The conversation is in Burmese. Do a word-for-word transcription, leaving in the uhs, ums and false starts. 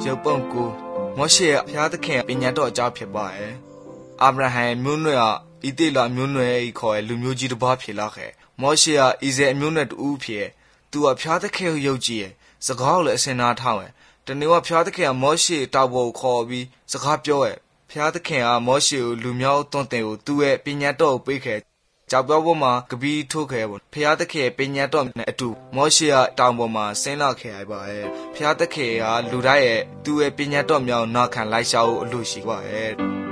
ရုပ်ပုံကိုမောရှေဖျားသခင်ပညာတော်အကြောင်းဖြစ်ပါရဲ့အာဗြဟံမျိုးနွယ်ဟာဣတိလမျိုးနွယ်ခေါ်လူမျိုးကြီးတစ်ပါးဖြစ်လာခဲ့မောရှေဟာဣဇဲမျိုးနွယ်တူဖြစ်သူကဖျားသခင်ကိုယုံကြည်ရဲ့စကားကိုလည်းအစင်နာထောင်းရဲ့တနေ့ကဖျားသခင်ကမောရှေတောက်ပေါ်ခေါ်ပြီးစကားပြောရဲ့ဖျားသခင်ကမောရှေကိုလူမျိုးသွန်သင်ကိုသူ့ရဲ့ပညာတော်ကိုပေးခဲ့ကြောက်ပြောပေါ်မှာကပီးထိုးခဲ့ပေါ့ဖျားသခင်ပညာတော်နဲ့အတူမောရှေကတောင်ပေါ်မှာဆင်းလာခဲ့ရပါရဲ့ဖျားသခင်ကလူတိုင်းရဲ့သူ့ရဲ့ပညာတော်မြောက်နာခံလိုက်ရှာဖို့အလို့ရှိပါရဲ့